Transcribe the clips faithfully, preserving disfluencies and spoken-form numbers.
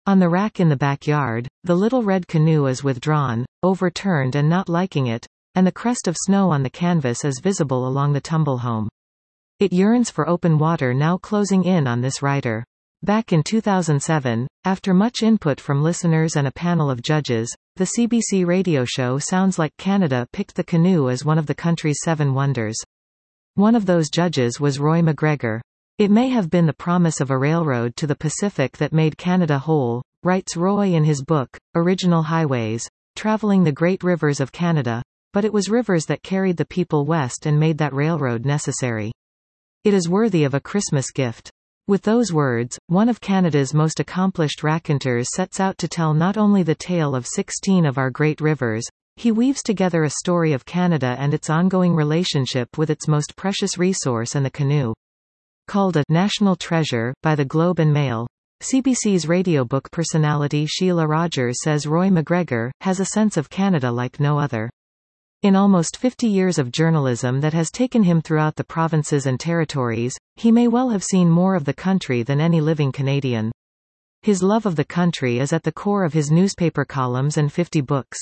On the rack in the backyard, the little red canoe is withdrawn, overturned and not liking it, and the crest of snow on the canvas is visible along the tumble home. It yearns for open water now closing in on this writer. Back in two thousand seven, after much input from listeners and a panel of judges, the C B C radio show Sounds Like Canada picked the canoe as one of the country's seven wonders. One of those judges was Roy McGregor. It may have been the promise of a railroad to the Pacific that made Canada whole, writes Roy in his book, Original Highways, Traveling the Great Rivers of Canada, but it was rivers that carried the people west and made that railroad necessary. It is worthy of a Christmas gift. With those words, one of Canada's most accomplished raconteurs sets out to tell not only the tale of sixteen of our great rivers, he weaves together a story of Canada and its ongoing relationship with its most precious resource and the canoe. Called a national treasure by the Globe and Mail, C B C's radiobook personality Sheila Rogers says Roy McGregor has a sense of Canada like no other. In almost fifty years of journalism that has taken him throughout the provinces and territories, he may well have seen more of the country than any living Canadian. His love of the country is at the core of his newspaper columns and fifty books.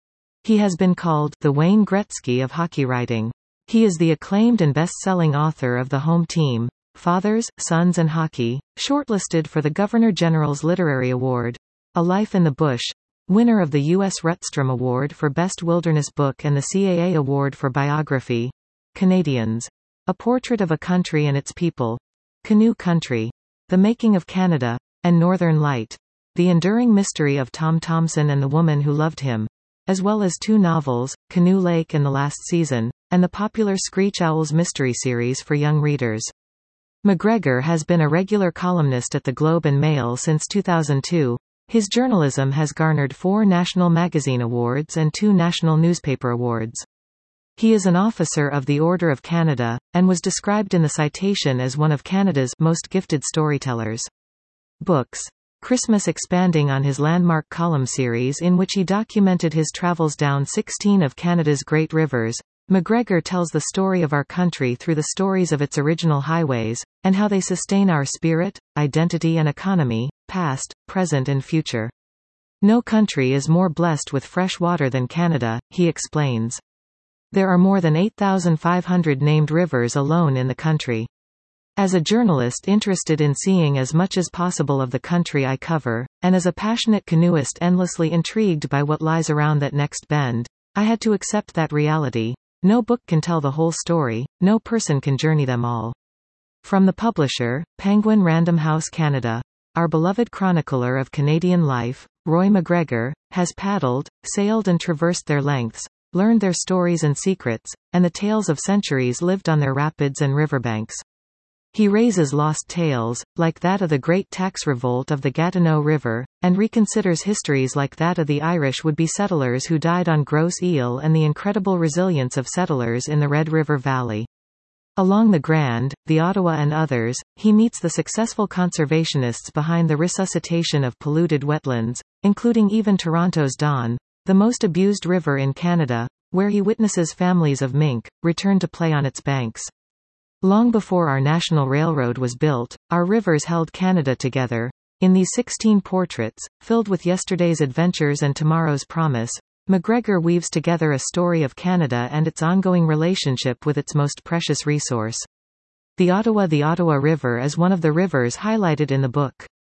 He has been called the Wayne Gretzky of hockey writing. He is the acclaimed and best-selling author of The Home Team, Fathers, Sons and Hockey, shortlisted for the Governor-General's Literary Award, A Life in the Bush, winner of the U S Rutstrom Award for Best Wilderness Book and the C A A Award for Biography, Canadians, A Portrait of a Country and Its People, Canoe Country, The Making of Canada, and Northern Light, The Enduring Mystery of Tom Thomson and the Woman Who Loved Him, as well as two novels, Canoe Lake and The Last Season, and the popular Screech Owls mystery series for young readers. McGregor has been a regular columnist at the Globe and Mail since two thousand two. His journalism has garnered four National Magazine Awards and two National Newspaper Awards. He is an officer of the Order of Canada, and was described in the citation as one of Canada's most gifted storytellers. Books. Christmas expanding on his landmark column series in which he documented his travels down sixteen of Canada's great rivers, McGregor tells the story of our country through the stories of its original highways, and how they sustain our spirit, identity and economy, past, present and future. No country is more blessed with fresh water than Canada, he explains. There are more than eight thousand five hundred named rivers alone in the country. As a journalist interested in seeing as much as possible of the country I cover, and as a passionate canoeist endlessly intrigued by what lies around that next bend, I had to accept that reality. No book can tell the whole story, no person can journey them all. From the publisher, Penguin Random House Canada, our beloved chronicler of Canadian life, Roy McGregor, has paddled, sailed and traversed their lengths, learned their stories and secrets, and the tales of centuries lived on their rapids and riverbanks. He raises lost tales, like that of the great tax revolt of the Gatineau River, and reconsiders histories like that of the Irish would-be settlers who died on Grosse Ile and the incredible resilience of settlers in the Red River Valley. Along the Grand, the Ottawa and others, he meets the successful conservationists behind the resuscitation of polluted wetlands, including even Toronto's Don, the most abused river in Canada, where he witnesses families of mink return to play on its banks. Long before our national railroad was built, our rivers held Canada together. In these sixteen portraits, filled with yesterday's adventures and tomorrow's promise, McGregor weaves together a story of Canada and its ongoing relationship with its most precious resource. The Ottawa The Ottawa River is one of the rivers highlighted in the book.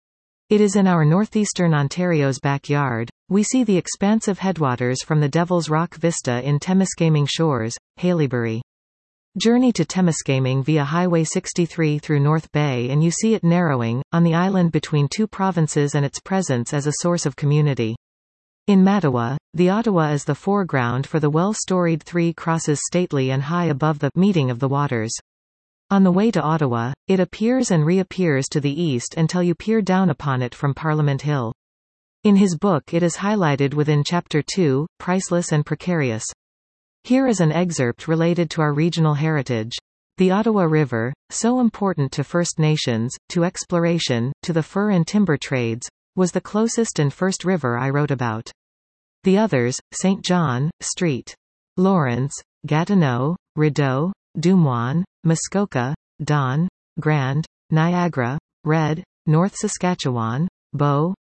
It is in our northeastern Ontario's backyard. We see the expansive headwaters from the Devil's Rock Vista in Temiskaming Shores, Haileybury. Journey to Temiskaming via Highway sixty-three through North Bay and you see it narrowing, on the island between two provinces and its presence as a source of community. In Mattawa, the Ottawa is the foreground for the well-storied Three Crosses stately and high above the meeting of the waters. On the way to Ottawa, it appears and reappears to the east until you peer down upon it from Parliament Hill. In his book it is highlighted within Chapter two, Priceless and Precarious. Here is an excerpt related to our regional heritage. The Ottawa River, so important to First Nations, to exploration, to the fur and timber trades, was the closest and first river I wrote about. The others, Saint John, Street, Lawrence, Gatineau, Rideau, Dumoine, Muskoka, Don, Grand, Niagara, Red, North Saskatchewan, Bow,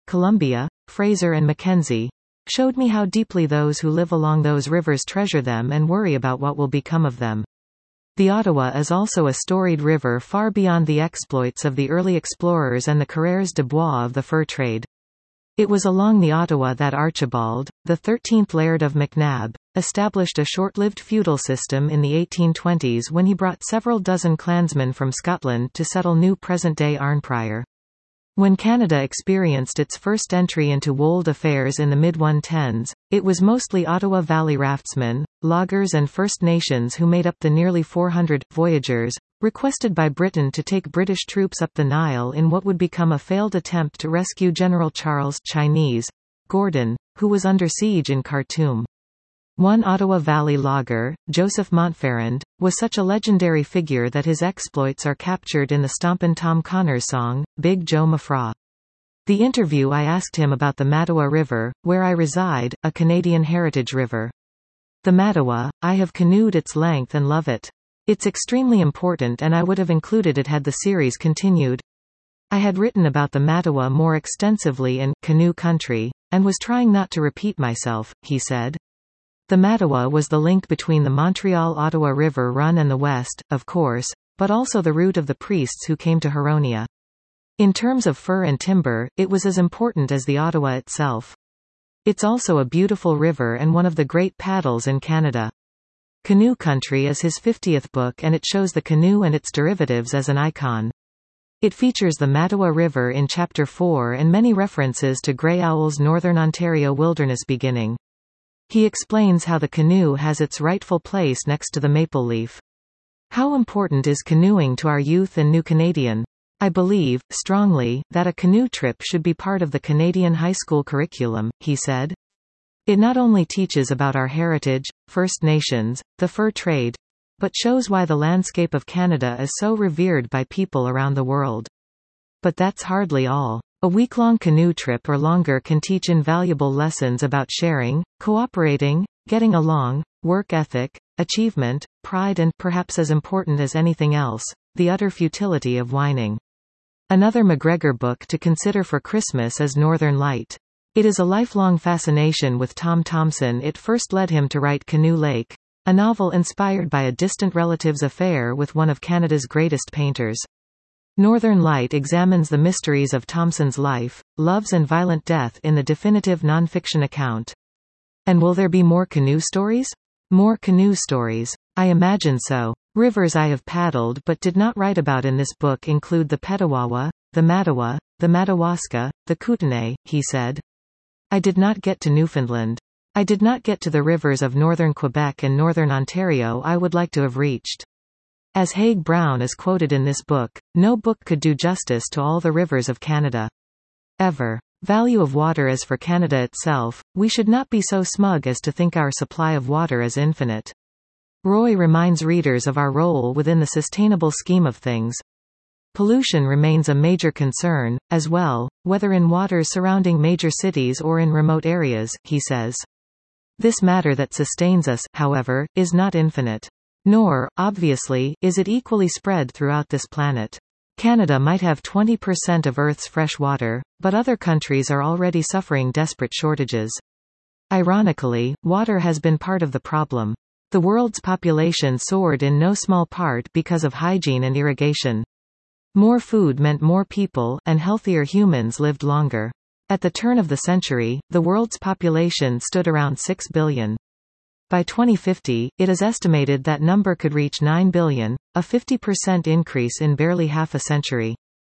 Columbia, Fraser and Mackenzie, showed me how deeply those who live along those rivers treasure them and worry about what will become of them. The Ottawa is also a storied river far beyond the exploits of the early explorers and the coureurs de bois of the fur trade. It was along the Ottawa that Archibald, the thirteenth Laird of MacNab, established a short-lived feudal system in the eighteen twenties when he brought several dozen clansmen from Scotland to settle new present-day Arnprior. When Canada experienced its first entry into wold affairs in the mid nineteen tens, it was mostly Ottawa Valley raftsmen, loggers and First Nations who made up the nearly four hundred voyageurs requested by Britain to take British troops up the Nile in what would become a failed attempt to rescue General Charles Chinese Gordon, who was under siege in Khartoum. One Ottawa Valley logger, Joseph Montferrand, was such a legendary figure that his exploits are captured in the Stompin' Tom Connors song, Big Joe Mafra. The interview I asked him about the Mattawa River, where I reside, a Canadian heritage river. The Mattawa, I have canoed its length and love it. It's extremely important and I would have included it had the series continued. I had written about the Mattawa more extensively in Canoe Country, and was trying not to repeat myself, he said. The Mattawa was the link between the Montreal-Ottawa River run and the West, of course, but also the route of the priests who came to Huronia. In terms of fur and timber, it was as important as the Ottawa itself. It's also a beautiful river and one of the great paddles in Canada. Canoe Country is his fiftieth book and it shows the canoe and its derivatives as an icon. It features the Mattawa River in Chapter four and many references to Grey Owl's Northern Ontario wilderness beginning. He explains how the canoe has its rightful place next to the maple leaf. How important is canoeing to our youth and New Canadian? I believe, strongly, that a canoe trip should be part of the Canadian high school curriculum, he said. It not only teaches about our heritage, First Nations, the fur trade, but shows why the landscape of Canada is so revered by people around the world. But that's hardly all. A week-long canoe trip or longer can teach invaluable lessons about sharing, cooperating, getting along, work ethic, achievement, pride and, perhaps as important as anything else, the utter futility of whining. Another MacGregor book to consider for Christmas is Northern Light. It is a lifelong fascination with Tom Thomson. It first led him to write Canoe Lake, a novel inspired by a distant relative's affair with one of Canada's greatest painters. Northern Light examines the mysteries of Thomson's life, loves and violent death in the definitive non-fiction account. And will there be more canoe stories? More canoe stories. I imagine so. Rivers I have paddled but did not write about in this book include the Petawawa, the Mattawa, the Madawaska, the Kootenay, he said. I did not get to Newfoundland. I did not get to the rivers of northern Quebec and northern Ontario I would like to have reached. As Haig Brown is quoted in this book, no book could do justice to all the rivers of Canada. Ever. Value of water as for Canada itself, we should not be so smug as to think our supply of water is infinite. Roy reminds readers of our role within the sustainable scheme of things. Pollution remains a major concern, as well, whether in waters surrounding major cities or in remote areas, he says. This matter that sustains us, however, is not infinite. Nor, obviously, is it equally spread throughout this planet. Canada might have twenty percent of Earth's fresh water, but other countries are already suffering desperate shortages. Ironically, water has been part of the problem. The world's population soared in no small part because of hygiene and irrigation. More food meant more people, and healthier humans lived longer. At the turn of the century, the world's population stood around six billion. By twenty fifty, it is estimated that number could reach nine billion, a fifty percent increase in barely half a century.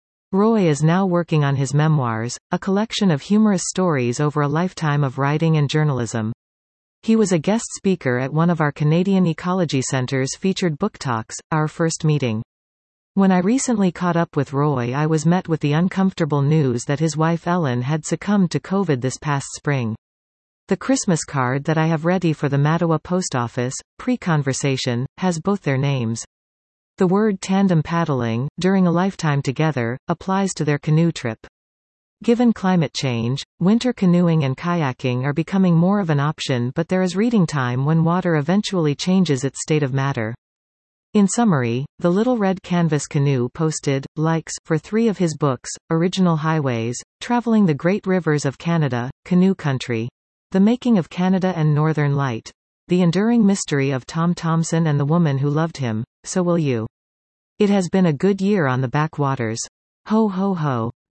Roy is now working on his memoirs, a collection of humorous stories over a lifetime of writing and journalism. He was a guest speaker at one of our Canadian Ecology Centre's featured book talks, our first meeting. When I recently caught up with Roy, I was met with the uncomfortable news that his wife Ellen had succumbed to COVID this past spring. The Christmas card that I have ready for the Mattawa Post Office, pre-conversation, has both their names. The word tandem paddling, during a lifetime together, applies to their canoe trip. Given climate change, winter canoeing and kayaking are becoming more of an option, but there is reading time when water eventually changes its state of matter. In summary, the Little Red Canvas Canoe posted likes for three of his books: Original Highways, Traveling the Great Rivers of Canada, Canoe Country, The Making of Canada and Northern Light, The Enduring Mystery of Tom Thomson and the Woman Who Loved Him, So Will You. It has been a good year on the backwaters. Ho ho ho.